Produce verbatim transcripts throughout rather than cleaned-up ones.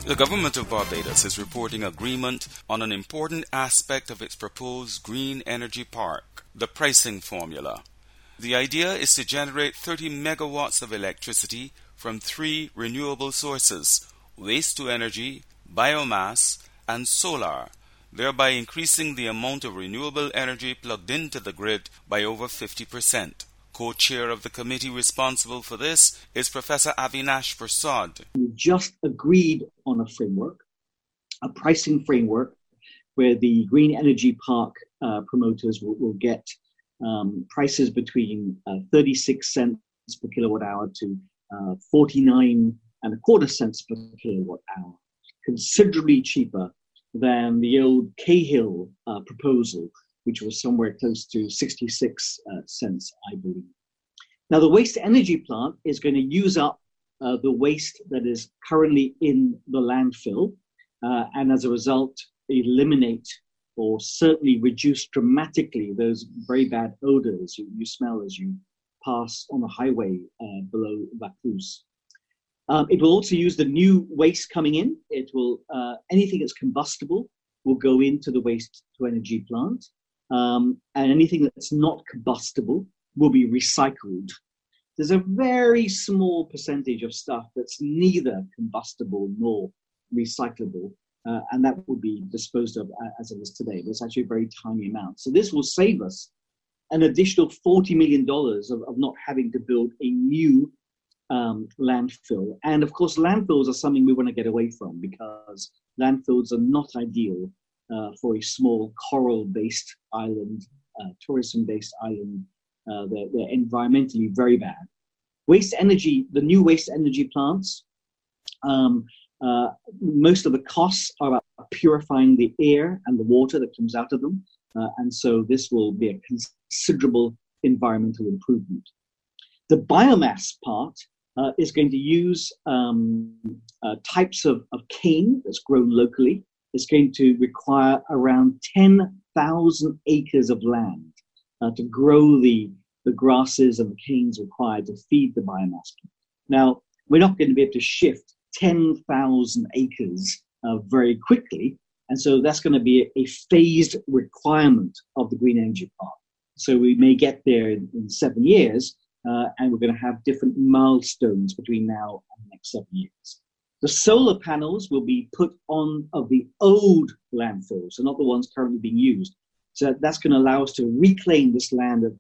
The government of Barbados is reporting agreement on an important aspect of its proposed green energy park, the pricing formula. The idea is to generate thirty megawatts of electricity from three renewable sources: waste-to-energy, biomass, and solar, thereby increasing the amount of renewable energy plugged into the grid by over fifty percent. Co-chair of the committee responsible for this is Professor Avinash Prasad. We just agreed on a framework, a pricing framework, where the Green Energy Park uh, promoters will, will get um, prices between uh, thirty-six cents per kilowatt hour to uh, forty-nine and a quarter cents per kilowatt hour, considerably cheaper than the old Cahill uh, proposal, which was somewhere close to sixty-six uh, cents, I believe. Now, the waste-to-energy plant is going to use up uh, the waste that is currently in the landfill, uh, and as a result, eliminate or certainly reduce dramatically those very bad odors you, you smell as you pass on the highway uh, below Vaucluse. Um, it will also use the new waste coming in. It will, uh, anything that's combustible will go into the waste-to-energy plant. Um, and anything that's not combustible will be recycled. There's a very small percentage of stuff that's neither combustible nor recyclable, uh, and that will be disposed of uh, as it is today. But it's actually a very tiny amount. So this will save us an additional forty million dollars of, of not having to build a new um, landfill. And of course, landfills are something we want to get away from, because landfills are not ideal Uh, for a small coral-based island, uh, tourism-based island. Uh, they're, they're environmentally very bad. Waste energy, the new waste energy plants, um, uh, most of the costs are about purifying the air and the water that comes out of them. Uh, and so this will be a considerable environmental improvement. The biomass part uh, is going to use um, uh, types of, of cane that's grown locally. It's going to require around ten thousand acres of land uh, to grow the, the grasses and the canes required to feed the biomass. Now, we're not going to be able to shift ten thousand acres uh, very quickly, and so that's going to be a, a phased requirement of the Green Energy Park. So we may get there in, in seven years, uh, and we're going to have different milestones between now and the next seven years. The solar panels will be put on of the old landfills, so not the ones currently being used. So that's going to allow us to reclaim this land that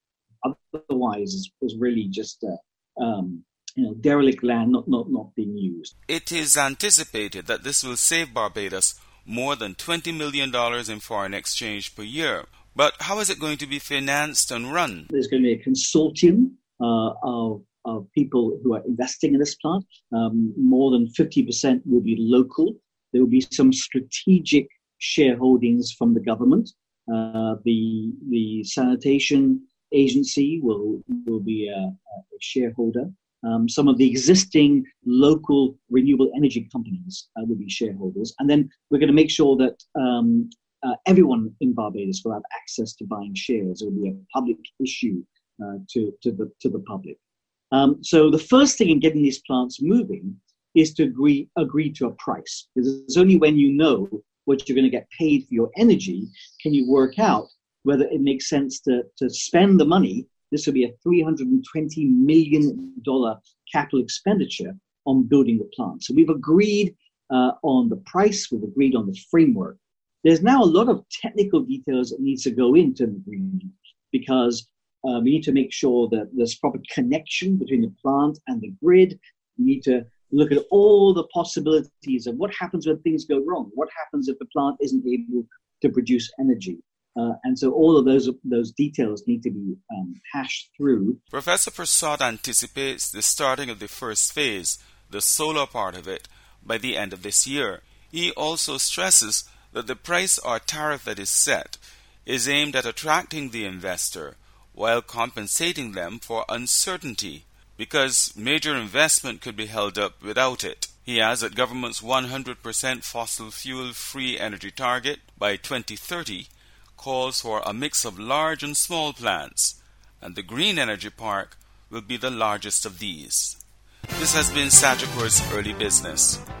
otherwise is, is really just uh, um, you know, derelict land, not, not, not being used. It is anticipated that this will save Barbados more than twenty million dollars in foreign exchange per year. But how is it going to be financed and run? There's going to be a consortium uh, of of people who are investing in this plant. Um, more than fifty percent will be local. There will be some strategic shareholdings from the government. Uh, the the sanitation agency will, will be a, a shareholder. Um, some of the existing local renewable energy companies uh, will be shareholders. And then we're going to make sure that um, uh, everyone in Barbados will have access to buying shares. It will be a public issue uh, to, to, the, to the public. Um, so the first thing in getting these plants moving is to agree agree to a price. Because it's only when you know what you're going to get paid for your energy can you work out whether it makes sense to, to spend the money. This will be a three hundred twenty million dollars capital expenditure on building the plant. So we've agreed uh, on the price, we've agreed on the framework. There's now a lot of technical details that needs to go into the agreement, because Uh, we need to make sure that there's proper connection between the plant and the grid. We need to look at all the possibilities of what happens when things go wrong. What happens if the plant isn't able to produce energy? Uh, and so all of those those details need to be um, hashed through. Professor Prasad anticipates the starting of the first phase, the solar part of it, by the end of this year. He also stresses that the price or tariff that is set is aimed at attracting the investor, while compensating them for uncertainty, because major investment could be held up without it. He adds that government's one hundred percent fossil fuel-free energy target by twenty thirty calls for a mix of large and small plants, and the Green Energy Park will be the largest of these. This has been Sagicor's Early Business.